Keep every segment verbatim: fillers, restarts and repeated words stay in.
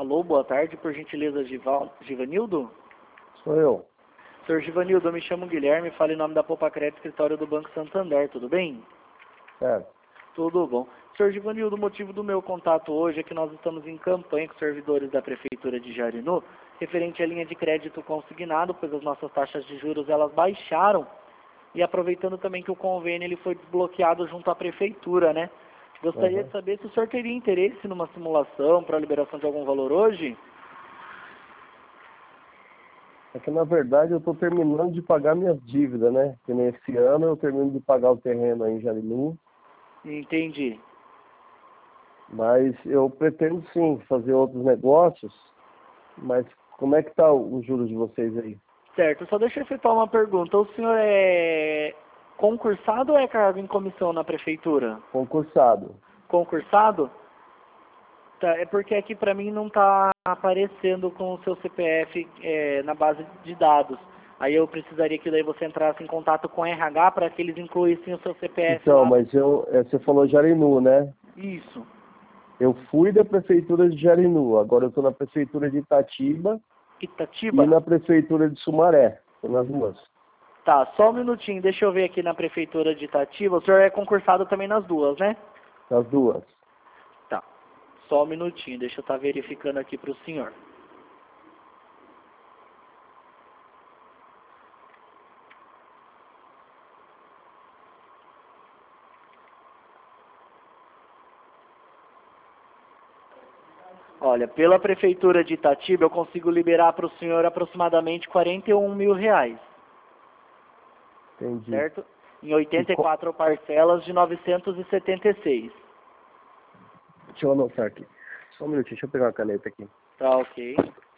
Alô, boa tarde, por gentileza, Gival, Givanildo? Sou eu. senhor Givanildo, eu me chamo Guilherme, falo em nome da Poupa Crédito, escritório do Banco Santander, tudo bem? Certo. Tudo bom. senhor Givanildo, o motivo do meu contato hoje é que nós estamos em campanha com os servidores da Prefeitura de Jarinu, referente à linha de crédito consignado, pois as nossas taxas de juros elas baixaram, e aproveitando também que o convênio ele foi desbloqueado junto à Prefeitura, né? Gostaria Uhum. de saber se o senhor teria interesse numa simulação para a liberação de algum valor hoje? É que na verdade eu estou terminando de pagar minhas dívidas, né? Que nesse ano eu termino de pagar o terreno aí em Jarinu, Entendi. mas eu pretendo sim fazer outros negócios, mas como é que tá os juros de vocês aí? Certo, só deixa eu efetuar uma pergunta. O senhor é concursado ou é cargo em comissão na Prefeitura? Concursado. Concursado? Tá, é porque aqui para mim não está aparecendo com o seu C P F é, na base de dados. Aí eu precisaria que daí você entrasse em contato com o R H para que eles incluíssem o seu C P F Então, lá. mas eu, é, você falou Jarinu, né? Isso. Eu fui da prefeitura de Jarinu, agora eu estou na prefeitura de Itatiba Itatiba? e na prefeitura de Sumaré, estou nas duas. Tá, só um minutinho, deixa eu ver aqui na Prefeitura de Itatiba. O senhor é concursado também nas duas, né? Nas duas. Tá, só um minutinho, deixa eu estar verificando aqui para o senhor. Olha, pela Prefeitura de Itatiba eu consigo liberar para o senhor aproximadamente quarenta e um mil reais, Entendi. certo? Em oitenta e quatro parcelas de novecentos e setenta e seis. Deixa eu anotar aqui. Só um minutinho, deixa eu pegar uma caneta aqui. Tá, ok.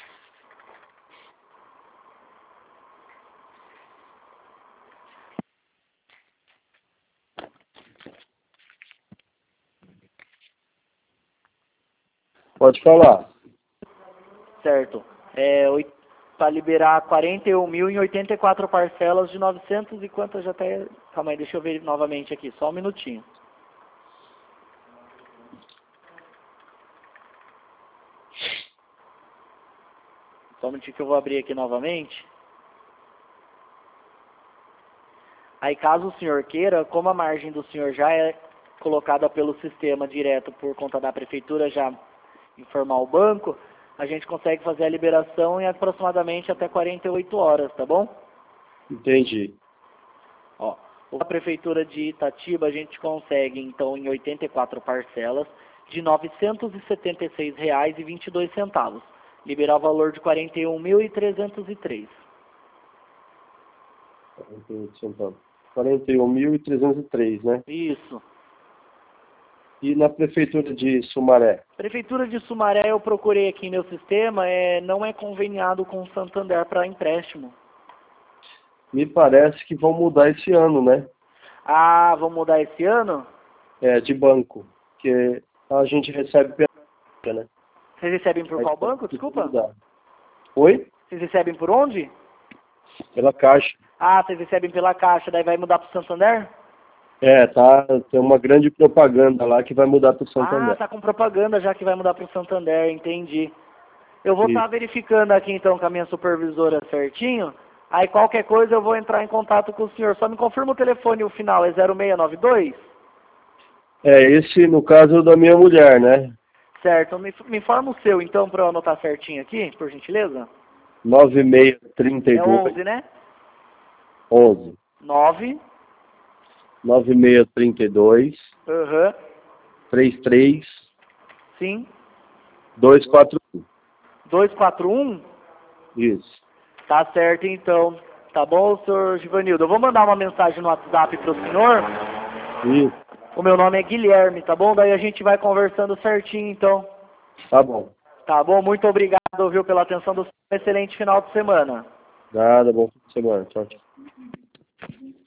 Pode falar. Certo. É, para liberar quarenta e um mil em oitenta e quatro parcelas de novecentos e quantas já até... Calma aí, deixa eu ver novamente aqui, só um minutinho. Só um minutinho que eu vou abrir aqui novamente. Aí caso o senhor queira, como a margem do senhor já é colocada pelo sistema direto por conta da prefeitura já informar o banco, a gente consegue fazer a liberação em aproximadamente até quarenta e oito horas, tá bom? Entendi. Ó, a prefeitura de Itatiba a gente consegue então em oitenta e quatro parcelas de novecentos e setenta e seis reais e vinte e dois centavos, liberar o valor de quarenta e um mil e trezentos e três. quarenta e oito centavos. quarenta e um mil e trezentos e três, né? Isso. E na prefeitura de Sumaré? Prefeitura de Sumaré eu procurei aqui em meu sistema, é, não é conveniado com o Santander para empréstimo. Me parece que vão mudar esse ano, né? Ah, vão mudar esse ano? É, de banco. Que a gente recebe pela, né? Vocês recebem por Aí qual tá banco? tudo Desculpa. mudar. Oi? Vocês recebem por onde? Pela Caixa. Ah, vocês recebem pela Caixa, daí vai mudar para o Santander? É, tá. Tem uma grande propaganda lá que vai mudar para o Ah, Santander. tá com propaganda já que vai mudar para o Santander, entendi. Eu vou estar Isso. verificando aqui então com a minha supervisora certinho. Aí qualquer coisa eu vou entrar em contato com o senhor. Só me confirma o telefone, o final é zero seis nove dois? É, esse no caso da minha mulher, né? Certo, me, me informa o seu então para eu anotar certinho aqui, por gentileza. nove seis três É dois onze, né? onze. nove. nove seis três dois Aham. três três Sim. dois quatro um. dois quatro um? Isso. Tá certo então. Tá bom, senhor Givanildo? Eu vou mandar uma mensagem no WhatsApp pro senhor. Isso. O meu nome é Guilherme, tá bom? Daí a gente vai conversando certinho então. Tá bom. Tá bom? Muito obrigado, viu, pela atenção do senhor. Excelente final de semana. Nada, bom fim de semana. Tchau, tchau.